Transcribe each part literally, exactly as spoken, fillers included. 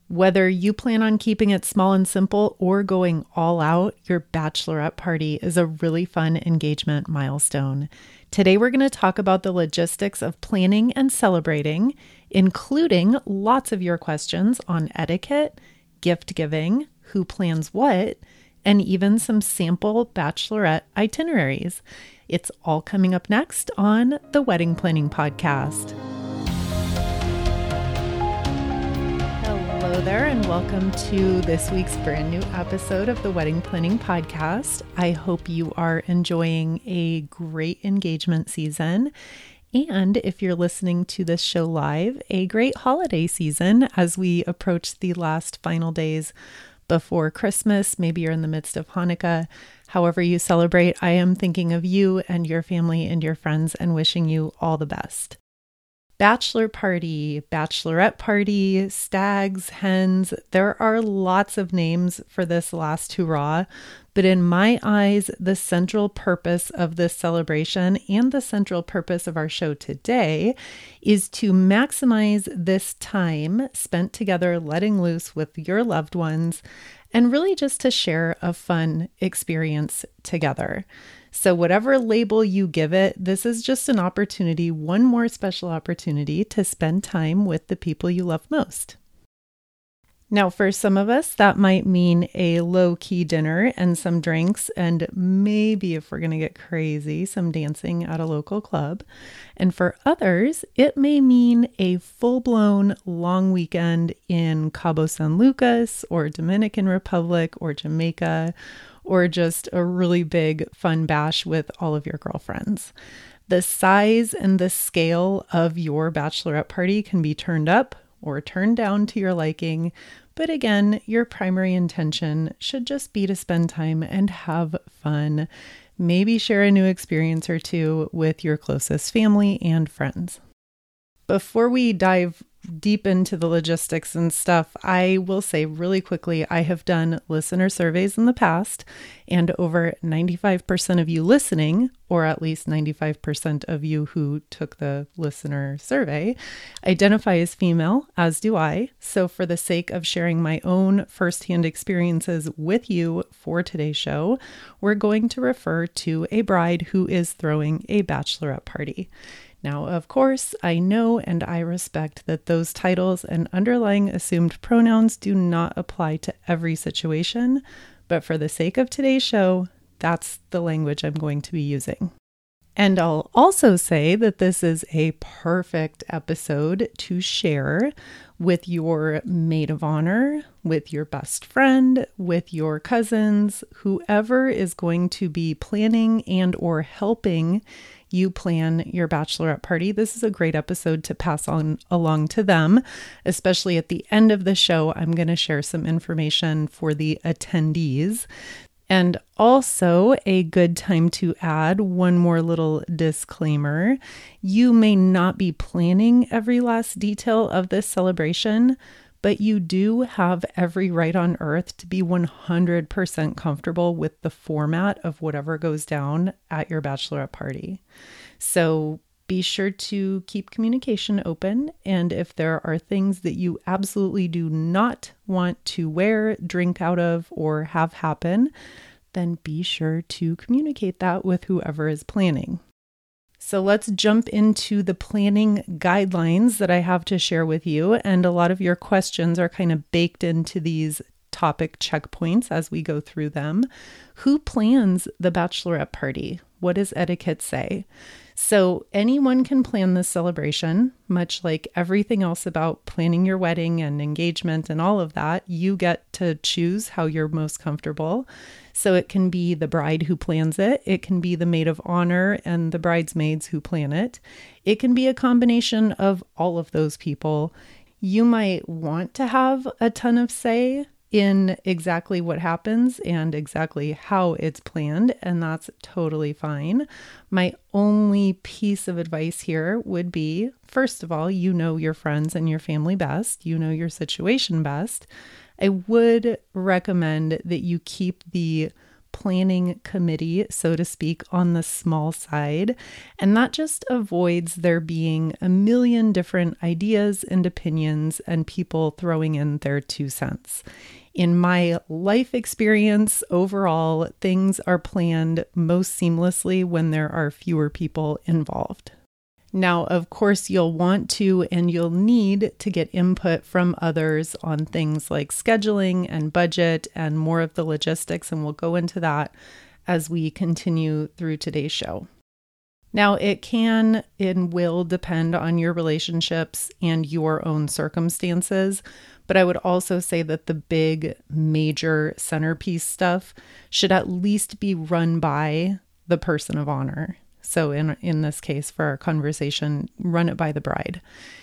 Whether you plan on keeping it small and simple or going all out, your bachelorette party is a really fun engagement milestone. Today, we're going to talk about the logistics of planning and celebrating, including lots of your questions on etiquette, gift giving, who plans what, and even some sample bachelorette itineraries. It's all coming up next on the Wedding Planning Podcast. Hello there, and welcome to this week's brand new episode of the Wedding Planning Podcast. I hope you are enjoying a great engagement season. And if you're listening to this show live, a great holiday season as we approach the last final days before Christmas. Maybe you're in the midst of Hanukkah. However you celebrate, I am thinking of you and your family and your friends and wishing you all the best. Bachelor party, bachelorette party, stags, hens. There are lots of names for this last hurrah, but in my eyes, the central purpose of this celebration and the central purpose of our show today is to maximize this time spent together letting loose with your loved ones and really just to share a fun experience together. So whatever label you give it, this is just an opportunity, one more special opportunity to spend time with the people you love most. Now, for some of us, that might mean a low-key dinner and some drinks, and maybe, if we're going to get crazy, some dancing at a local club. And for others, it may mean a full-blown long weekend in Cabo San Lucas or Dominican Republic or Jamaica, or just a really big fun bash with all of your girlfriends. The size and the scale of your bachelorette party can be turned up or turned down to your liking. But again, your primary intention should just be to spend time and have fun. Maybe share a new experience or two with your closest family and friends. Before we dive deep into the logistics and stuff, I will say really quickly, I have done listener surveys in the past, and over ninety-five percent of you listening, or at least ninety-five percent of you who took the listener survey, identify as female, as do I. So for the sake of sharing my own firsthand experiences with you for today's show, we're going to refer to a bride who is throwing a bachelorette party. Now, of course, I know and I respect that those titles and underlying assumed pronouns do not apply to every situation, but for the sake of today's show, that's the language I'm going to be using. And I'll also say that this is a perfect episode to share with your maid of honor, with your best friend, with your cousins, whoever is going to be planning and or helping you plan your bachelorette party. This is a great episode to pass on along to them, especially at the end of the show. I'm going to share some information for the attendees. And also a good time to add one more little disclaimer. You may not be planning every last detail of this celebration, but you do have every right on earth to be one hundred percent comfortable with the format of whatever goes down at your bachelorette party. So be sure to keep communication open. And if there are things that you absolutely do not want to wear, drink out of, or have happen, then be sure to communicate that with whoever is planning. So let's jump into the planning guidelines that I have to share with you. And a lot of your questions are kind of baked into these topic checkpoints as we go through them. Who plans the bachelorette party? What does etiquette say? So anyone can plan this celebration, much like everything else about planning your wedding and engagement and all of that. You get to choose how you're most comfortable. So it can be the bride who plans it. It can be the maid of honor and the bridesmaids who plan it. It can be a combination of all of those people. You might want to have a ton of say in exactly what happens and exactly how it's planned, and that's totally fine. My only piece of advice here would be, first of all, you know your friends and your family best. You know your situation best. I would recommend that you keep the planning committee, so to speak, on the small side. And that just avoids there being a million different ideas and opinions and people throwing in their two cents. In my life experience, overall, things are planned most seamlessly when there are fewer people involved. Now, of course, you'll want to and you'll need to get input from others on things like scheduling and budget and more of the logistics, and we'll go into that as we continue through today's show. Now, it can and will depend on your relationships and your own circumstances, but I would also say that the big, major centerpiece stuff should at least be run by the person of honor. So in, in this case, for our conversation, run it by the bride.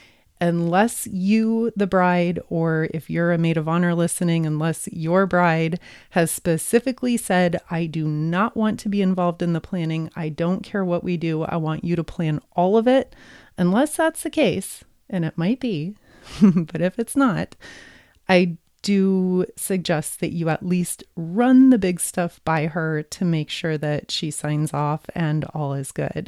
Unless you, the bride, or if you're a maid of honor listening, unless your bride has specifically said, I do not want to be involved in the planning, I don't care what we do, I want you to plan all of it. Unless that's the case, and it might be, but if it's not, I do suggest that you at least run the big stuff by her to make sure that she signs off and all is good.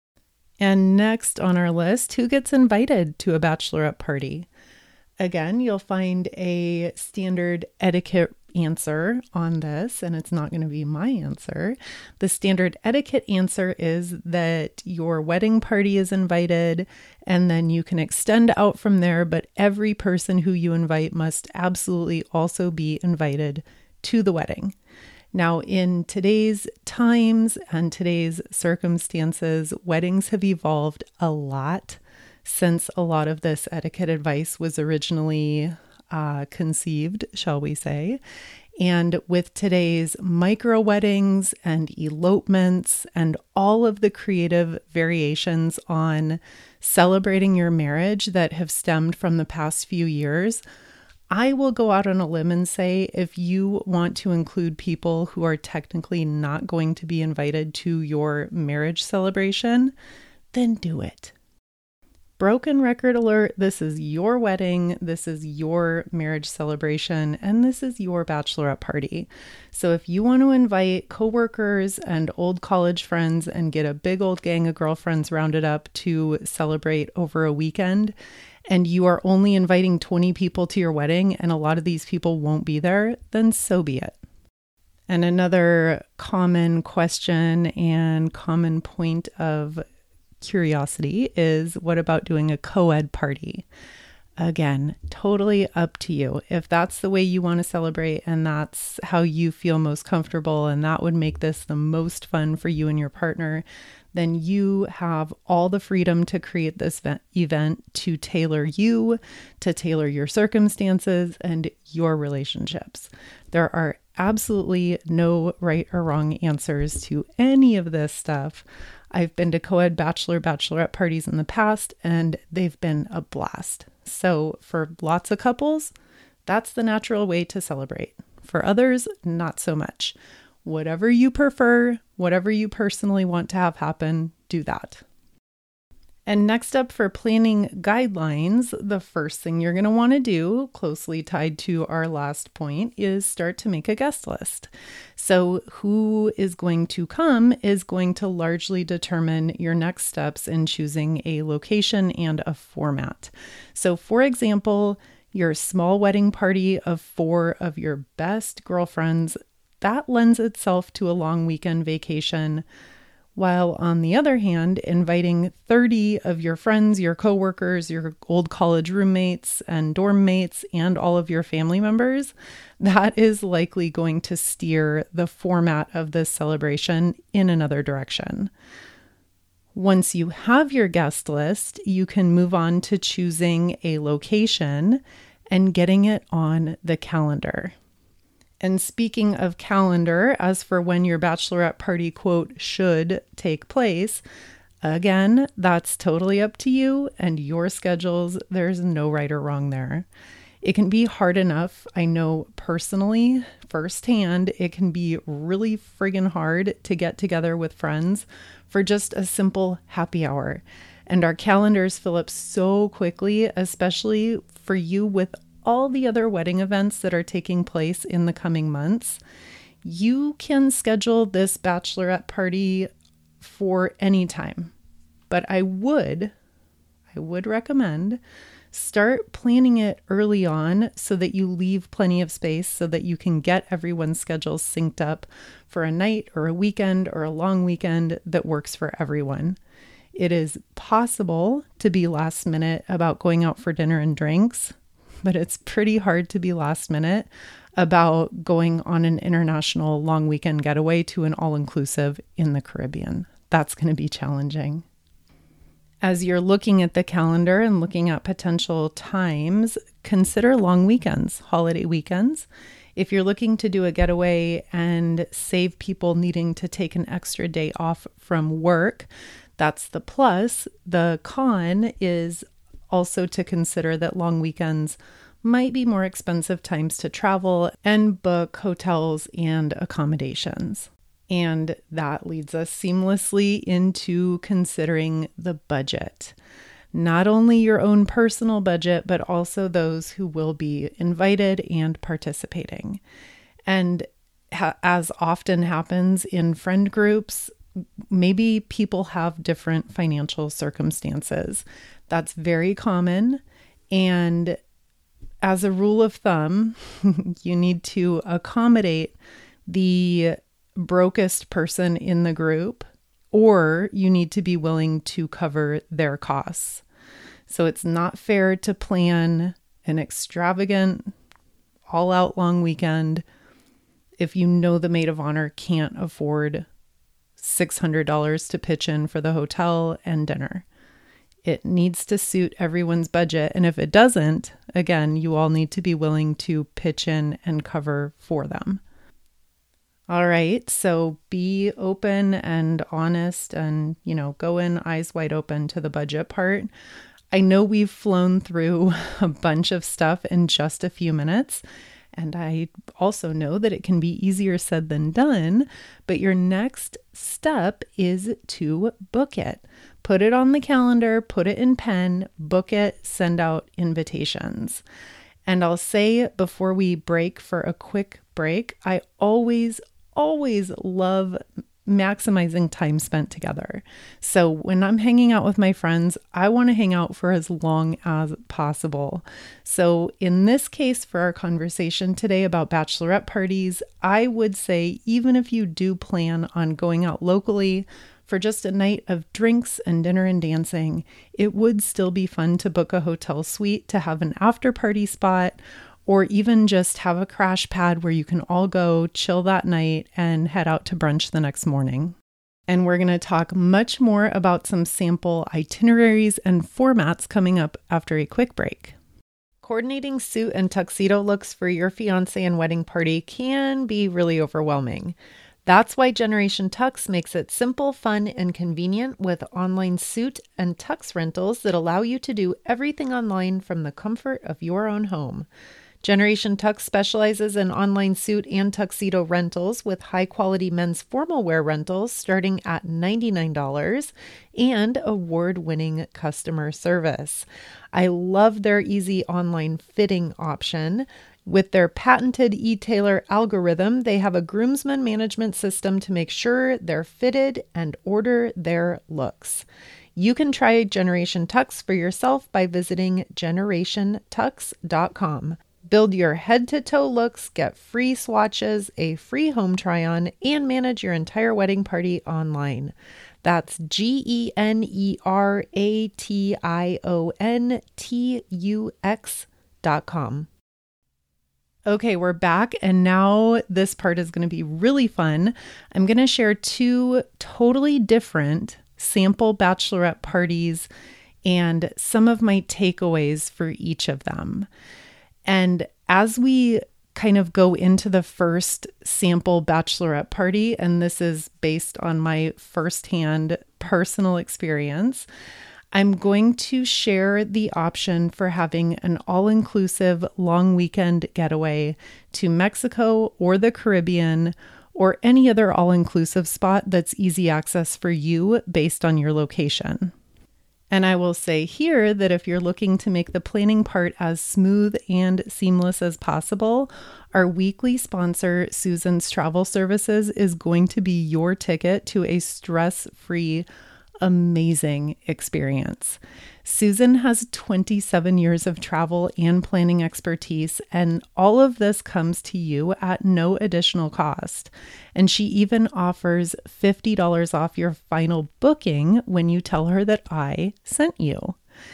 And next on our list, who gets invited to a bachelorette party? Again, you'll find a standard etiquette answer on this, and it's not going to be my answer. The standard etiquette answer is that your wedding party is invited, and then you can extend out from there, but every person who you invite must absolutely also be invited to the wedding. Now, in today's times and today's circumstances, weddings have evolved a lot since a lot of this etiquette advice was originally uh, conceived, shall we say. And with today's micro weddings and elopements and all of the creative variations on celebrating your marriage that have stemmed from the past few years, I will go out on a limb and say if you want to include people who are technically not going to be invited to your marriage celebration, then do it. Broken record alert, this is your wedding, this is your marriage celebration, and this is your bachelorette party. So if you want to invite coworkers and old college friends and get a big old gang of girlfriends rounded up to celebrate over a weekend, and you are only inviting twenty people to your wedding and a lot of these people won't be there, then so be it. And another common question and common point of curiosity is, what about doing a co-ed party? Again, totally up to you. If that's the way you want to celebrate and that's how you feel most comfortable and that would make this the most fun for you and your partner, then you have all the freedom to create this event to tailor you, to tailor your circumstances and your relationships. There are absolutely no right or wrong answers to any of this stuff. I've been to co-ed bachelor, bachelorette parties in the past, and they've been a blast. So for lots of couples, that's the natural way to celebrate. For others, not so much. Whatever you prefer, whatever you personally want to have happen, do that. And next up for planning guidelines, the first thing you're going to want to do, closely tied to our last point, is start to make a guest list. So who is going to come is going to largely determine your next steps in choosing a location and a format. So for example, your small wedding party of four of your best girlfriends, that lends itself to a long weekend vacation. While on the other hand, inviting thirty of your friends, your coworkers, your old college roommates and dorm mates, and all of your family members, that is likely going to steer the format of this celebration in another direction. Once you have your guest list, you can move on to choosing a location and getting it on the calendar. And speaking of calendar, as for when your bachelorette party, quote, should take place, again, that's totally up to you and your schedules. There's no right or wrong there. It can be hard enough. I know personally, firsthand, it can be really friggin' hard to get together with friends for just a simple happy hour. And our calendars fill up so quickly, especially for you with all the other wedding events that are taking place in the coming months. You can schedule this bachelorette party for any time, but I would, I would recommend start planning it early on so that you leave plenty of space so that you can get everyone's schedules synced up for a night or a weekend or a long weekend that works for everyone. It is possible to be last minute about going out for dinner and drinks, but it's pretty hard to be last minute about going on an international long weekend getaway to an all-inclusive in the Caribbean. That's going to be challenging. As you're looking at the calendar and looking at potential times, consider long weekends, holiday weekends. If you're looking to do a getaway and save people needing to take an extra day off from work, that's the plus. The con is also to consider that long weekends might be more expensive times to travel and book hotels and accommodations. And that leads us seamlessly into considering the budget. Not only your own personal budget, but also those who will be invited and participating. And ha- as often happens in friend groups, maybe people have different financial circumstances. That's very common. And as a rule of thumb, you need to accommodate the brokest person in the group, or you need to be willing to cover their costs. So it's not fair to plan an extravagant, all-out long weekend if you know the maid of honor can't afford six hundred dollars to pitch in for the hotel and dinner. It needs to suit everyone's budget. And if it doesn't, again, you all need to be willing to pitch in and cover for them. All right, so be open and honest and, you know, go in eyes wide open to the budget part. I know we've flown through a bunch of stuff in just a few minutes, and I also know that it can be easier said than done, but your next step is to book it. Put it on the calendar, put it in pen, book it, send out invitations. And I'll say before we break for a quick break, I always always love maximizing time spent together. So when I'm hanging out with my friends, I want to hang out for as long as possible. So in this case, for our conversation today about bachelorette parties, I would say even if you do plan on going out locally for just a night of drinks and dinner and dancing, it would still be fun to book a hotel suite to have an after party spot, or even just have a crash pad where you can all go chill that night and head out to brunch the next morning. And we're going to talk much more about some sample itineraries and formats coming up after a quick break. Coordinating suit and tuxedo looks for your fiancé and wedding party can be really overwhelming. That's why Generation Tux makes it simple, fun, and convenient with online suit and tux rentals that allow you to do everything online from the comfort of your own home. Generation Tux specializes in online suit and tuxedo rentals with high-quality men's formal wear rentals starting at ninety-nine dollars and award-winning customer service. I love their easy online fitting option. With their patented e-tailer algorithm, they have a groomsman management system to make sure they're fitted and order their looks. You can try Generation Tux for yourself by visiting generation tux dot com. Build your head-to-toe looks, get free swatches, a free home try-on, and manage your entire wedding party online. That's G E N E R A T I O N T U X dot com. Okay, we're back, and now this part is going to be really fun. I'm going to share two totally different sample bachelorette parties and some of my takeaways for each of them. And as we kind of go into the first sample bachelorette party, and this is based on my firsthand personal experience, I'm going to share the option for having an all-inclusive long weekend getaway to Mexico or the Caribbean or any other all-inclusive spot that's easy access for you based on your location. And I will say here that if you're looking to make the planning part as smooth and seamless as possible, our weekly sponsor, Susan's Travel Services, is going to be your ticket to a stress-free, amazing experience. Susan has twenty-seven years of travel and planning expertise, and all of this comes to you at no additional cost. And she even offers fifty dollars off your final booking when you tell her that I sent you.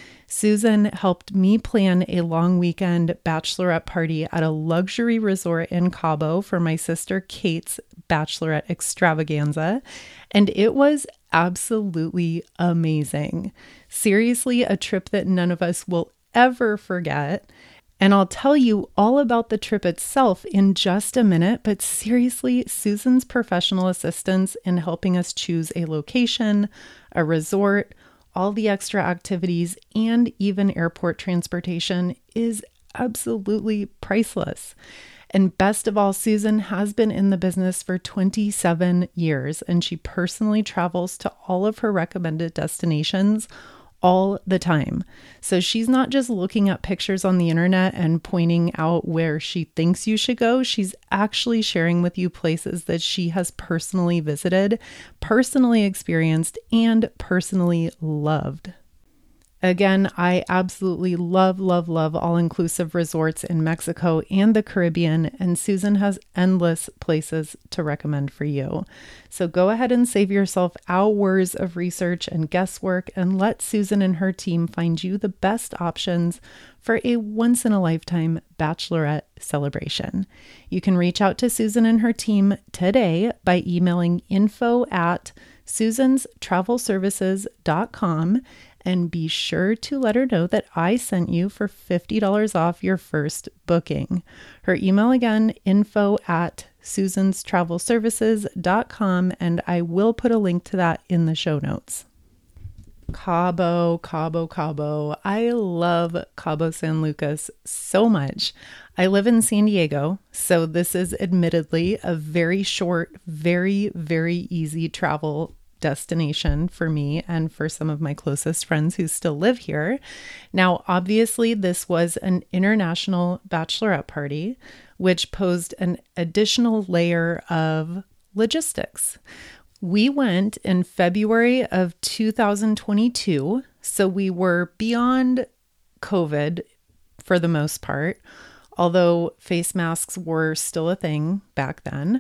Susan helped me plan a long weekend bachelorette party at a luxury resort in Cabo for my sister Kate's bachelorette extravaganza, and it was absolutely amazing. Seriously, a trip that none of us will ever forget. And I'll tell you all about the trip itself in just a minute, but seriously, Susan's professional assistance in helping us choose a location, a resort, all the extra activities, and even airport transportation is absolutely priceless. And best of all, Susan has been in the business for twenty-seven years, and she personally travels to all of her recommended destinations all the time. So she's not just looking at pictures on the internet and pointing out where she thinks you should go. She's actually sharing with you places that she has personally visited, personally experienced, and personally loved. Again, I absolutely love, love, love all-inclusive resorts in Mexico and the Caribbean, and Susan has endless places to recommend for you. So go ahead and save yourself hours of research and guesswork and let Susan and her team find you the best options for a once-in-a-lifetime bachelorette celebration. You can reach out to Susan and her team today by emailing info at susans travel services dot com, and be sure to let her know that I sent you for fifty dollars off your first booking. Her email again, info at susans travel services dot com, and I will put a link to that in the show notes. Cabo, Cabo, Cabo. I love Cabo San Lucas so much. I live in San Diego, so this is admittedly a very short, very, very easy travel destination for me and for some of my closest friends who still live here. Now, obviously, this was an international bachelorette party, which posed an additional layer of logistics. We went in February of two thousand twenty-two, so we were beyond COVID for the most part, although face masks were still a thing back then.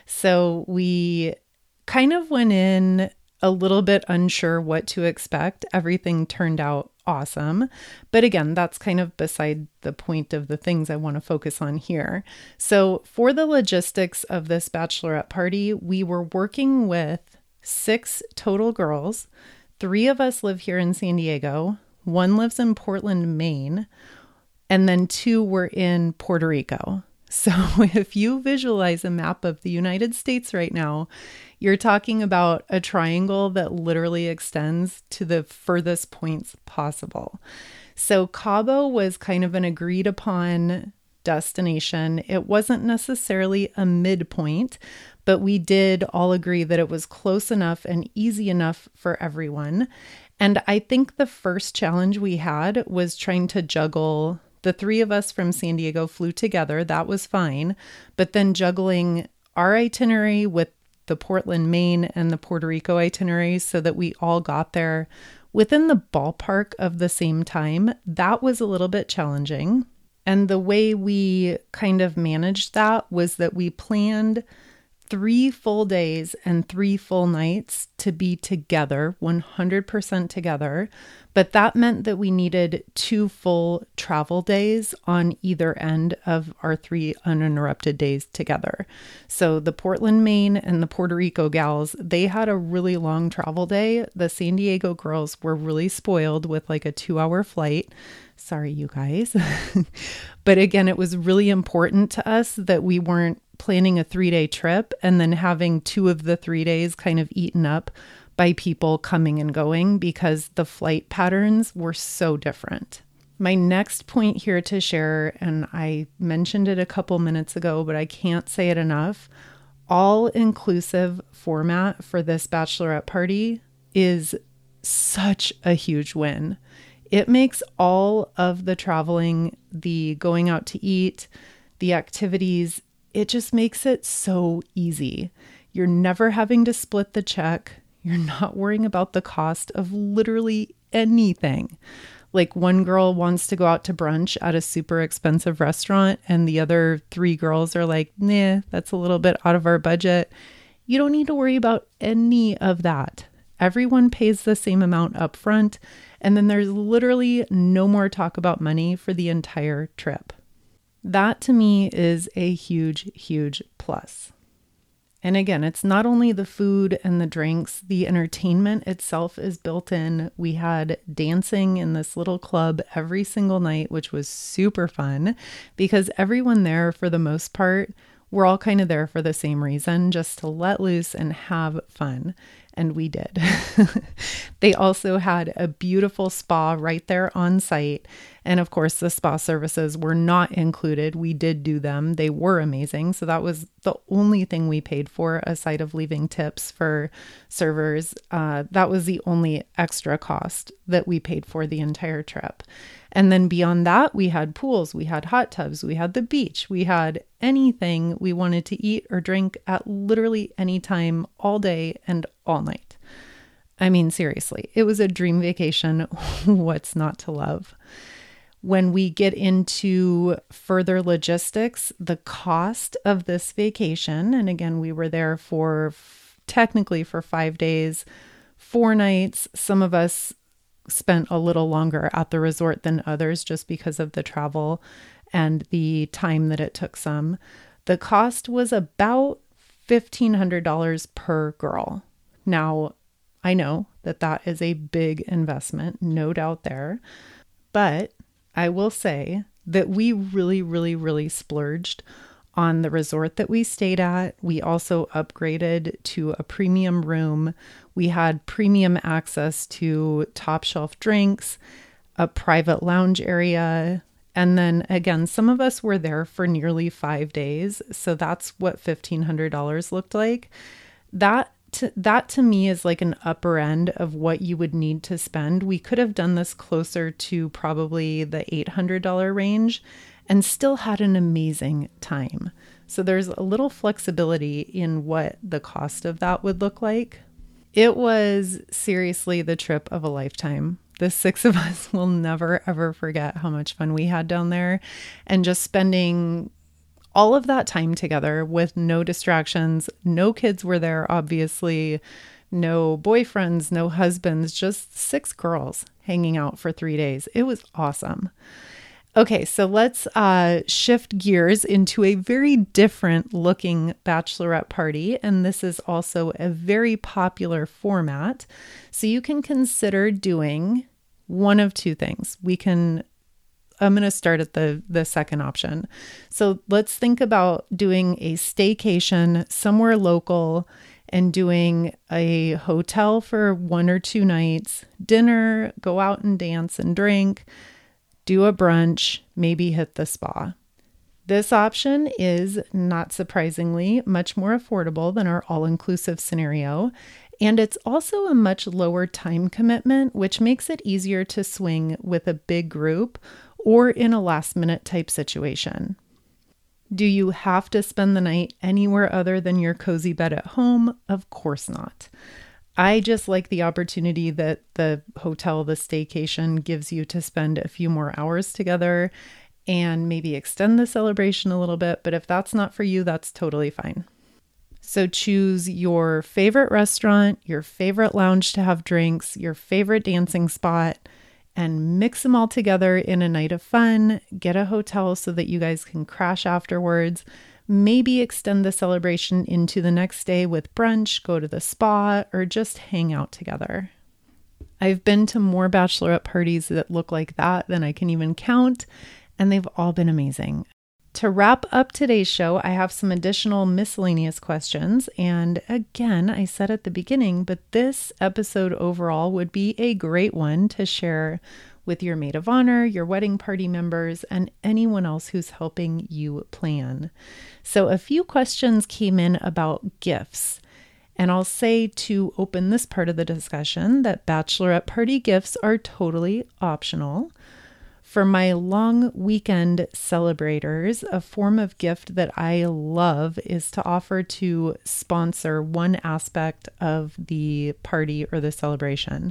So we kind of went in a little bit unsure what to expect. Everything turned out awesome. But again, that's kind of beside the point of the things I want to focus on here. So for the logistics of this bachelorette party, we were working with six total girls. Three of us live here in San Diego. One lives in Portland, Maine. And then two were in Puerto Rico. So if you visualize a map of the United States right now, you're talking about a triangle that literally extends to the furthest points possible. So Cabo was kind of an agreed upon destination. It wasn't necessarily a midpoint, but we did all agree that it was close enough and easy enough for everyone. And I think the first challenge we had was trying to juggle. The three of us from San Diego flew together. That was fine. But then juggling our itinerary with the Portland, Maine and the Puerto Rico itineraries so that we all got there within the ballpark of the same time, that was a little bit challenging. And the way we kind of managed that was that we planned three full days and three full nights to be together, one hundred percent together. But that meant that we needed two full travel days on either end of our three uninterrupted days together. So the Portland, Maine and the Puerto Rico gals, they had a really long travel day. The San Diego girls were really spoiled with like a two hour flight. Sorry, you guys. But again, it was really important to us that we weren't planning a three-day trip and then having two of the three days kind of eaten up by people coming and going because the flight patterns were so different. My next point here to share, and I mentioned it a couple minutes ago, but I can't say it enough, all-inclusive format for this bachelorette party is such a huge win. It makes all of the traveling, the going out to eat, the activities, it just makes it so easy. You're never having to split the check. You're not worrying about the cost of literally anything. Like one girl wants to go out to brunch at a super expensive restaurant and the other three girls are like, nah, that's a little bit out of our budget. You don't need to worry about any of that. Everyone pays the same amount up front, and then there's literally no more talk about money for the entire trip. That to me is a huge, huge plus. And again, it's not only the food and the drinks, the entertainment itself is built in. We had dancing in this little club every single night, which was super fun because everyone there, for the most part, we're all kind of there for the same reason, just to let loose and have fun. And we did. They also had a beautiful spa right there on site. And of course, the spa services were not included. We did do them. They were amazing. So that was the only thing we paid for, aside of leaving tips for servers. Uh, that was the only extra cost that we paid for the entire trip. And then beyond that, we had pools, we had hot tubs, we had the beach, we had anything we wanted to eat or drink at literally any time, all day and all night. I mean, seriously, it was a dream vacation. What's not to love? When we get into further logistics, the cost of this vacation, and again, we were there for technically for five days, four nights. Some of us spent a little longer at the resort than others just because of the travel and the time that it took some. The cost was about fifteen hundred dollars per girl. Now, I know that that is a big investment, no doubt there, but I will say that we really, really, really splurged on the resort that we stayed at. We also upgraded to a premium room. We had premium access to top shelf drinks, a private lounge area. And then again, some of us were there for nearly five days. So that's what fifteen hundred dollars looked like. That to, that to me is like an upper end of what you would need to spend. We could have done this closer to probably the eight hundred dollars range and still had an amazing time. So there's a little flexibility in what the cost of that would look like. It was seriously the trip of a lifetime. The six of us will never, ever forget how much fun we had down there, and just spending all of that time together with no distractions. No kids were there, obviously, no boyfriends, no husbands, just six girls hanging out for three days. It was awesome. Okay, so let's uh, shift gears into a very different looking bachelorette party. And this is also a very popular format. So you can consider doing one of two things. We can, I'm going to start at the, the second option. So let's think about doing a staycation somewhere local and doing a hotel for one or two nights, dinner, go out and dance and drink, do a brunch, maybe hit the spa. This option is, not surprisingly, much more affordable than our all-inclusive scenario, and it's also a much lower time commitment, which makes it easier to swing with a big group or in a last-minute type situation. Do you have to spend the night anywhere other than your cozy bed at home? Of course not. I just like the opportunity that the hotel, the staycation gives you to spend a few more hours together and maybe extend the celebration a little bit. But if that's not for you, that's totally fine. So choose your favorite restaurant, your favorite lounge to have drinks, your favorite dancing spot, and mix them all together in a night of fun. Get a hotel so that you guys can crash afterwards. Maybe extend the celebration into the next day with brunch, go to the spa, or just hang out together. I've been to more bachelorette parties that look like that than I can even count, and they've all been amazing. To wrap up today's show, I have some additional miscellaneous questions. And again, I said at the beginning, but this episode overall would be a great one to share with your maid of honor, your wedding party members, and anyone else who's helping you plan. So a few questions came in about gifts. And I'll say to open this part of the discussion that bachelorette party gifts are totally optional. For my long weekend celebrators, a form of gift that I love is to offer to sponsor one aspect of the party or the celebration.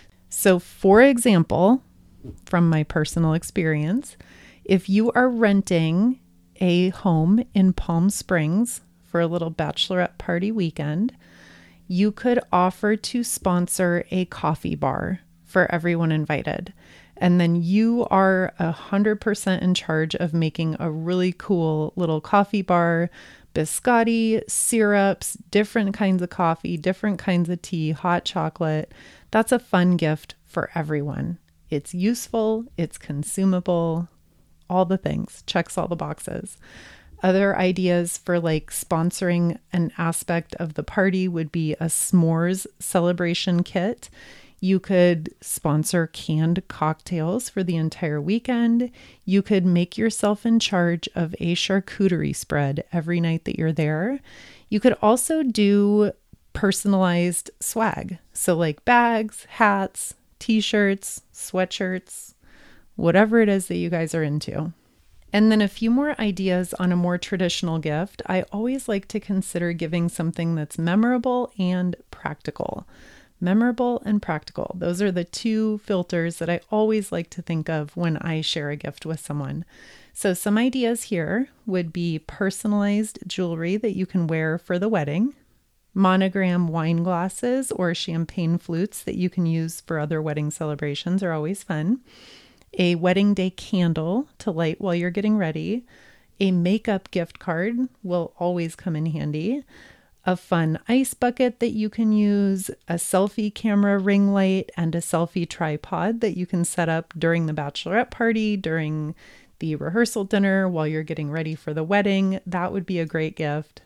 So for example, from my personal experience, if you are renting a home in Palm Springs for a little bachelorette party weekend, you could offer to sponsor a coffee bar for everyone invited. And then you are one hundred percent in charge of making a really cool little coffee bar, biscotti, syrups, different kinds of coffee, different kinds of tea, hot chocolate. That's a fun gift for everyone. It's useful, it's consumable, all the things, checks all the boxes. Other ideas for like sponsoring an aspect of the party would be a s'mores celebration kit. You could sponsor canned cocktails for the entire weekend. You could make yourself in charge of a charcuterie spread every night that you're there. You could also do personalized swag. So like bags, hats, t-shirts, sweatshirts, whatever it is that you guys are into. And then a few more ideas on a more traditional gift. I always like to consider giving something that's memorable and practical. Memorable and practical. Those are the two filters that I always like to think of when I share a gift with someone. So some ideas here would be personalized jewelry that you can wear for the wedding, monogram wine glasses or champagne flutes that you can use for other wedding celebrations are always fun. A wedding day candle to light while you're getting ready. A makeup gift card will always come in handy. A fun ice bucket that you can use, a selfie camera ring light, and a selfie tripod that you can set up during the bachelorette party, during the rehearsal dinner, while you're getting ready for the wedding. That would be a great gift.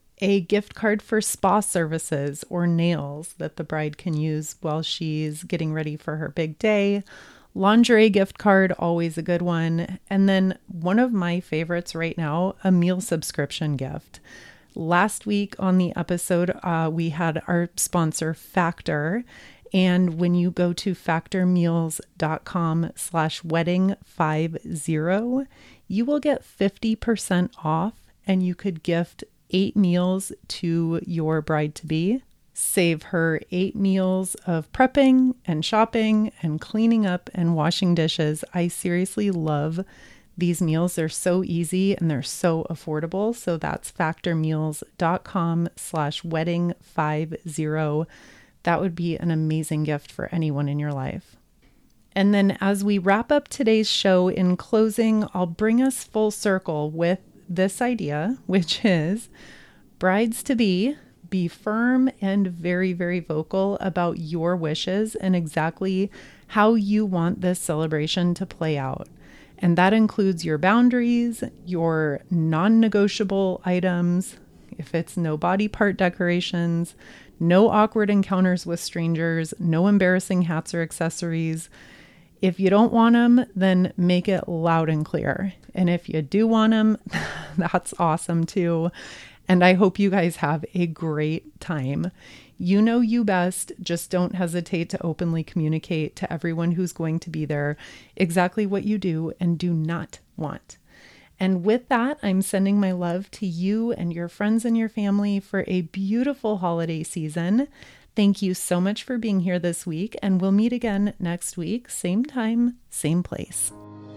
A gift card for spa services or nails that the bride can use while she's getting ready for her big day. Lingerie gift card, always a good one. And then one of my favorites right now, a meal subscription gift. Last week on the episode, uh, we had our sponsor Factor. And when you go to factormeals.com slash wedding five zero, you will get fifty percent off and you could gift eight meals to your bride-to-be. Save her eight meals of prepping and shopping and cleaning up and washing dishes. I seriously love these meals. They're so easy and they're so affordable. So that's factormeals.com slash wedding five zero. That would be an amazing gift for anyone in your life. And then as we wrap up today's show, in closing, I'll bring us full circle with this idea, which is brides-to-be. Be firm and very, very vocal about your wishes and exactly how you want this celebration to play out. And that includes your boundaries, your non-negotiable items, if it's no body part decorations, no awkward encounters with strangers, no embarrassing hats or accessories. If you don't want them, then make it loud and clear. And if you do want them, that's awesome too. And I hope you guys have a great time. You know you best. Just don't hesitate to openly communicate to everyone who's going to be there exactly what you do and do not want. And with that, I'm sending my love to you and your friends and your family for a beautiful holiday season. Thank you so much for being here this week, and we'll meet again next week, same time, same place.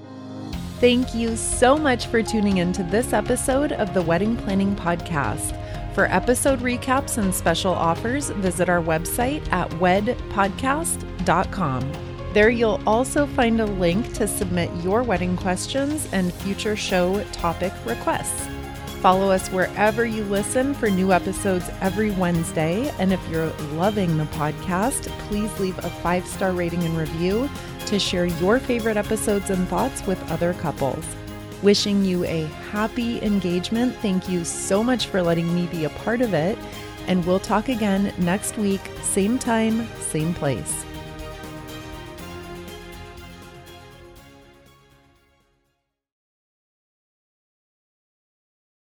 Thank you so much for tuning into this episode of the Wedding Planning Podcast. For episode recaps and special offers, visit our website at wed podcast dot com. There you'll also find a link to submit your wedding questions and future show topic requests. Follow us wherever you listen for new episodes every Wednesday. And if you're loving the podcast, please leave a five-star rating and review to share your favorite episodes and thoughts with other couples. Wishing you a happy engagement. Thank you so much for letting me be a part of it. And we'll talk again next week, same time, same place.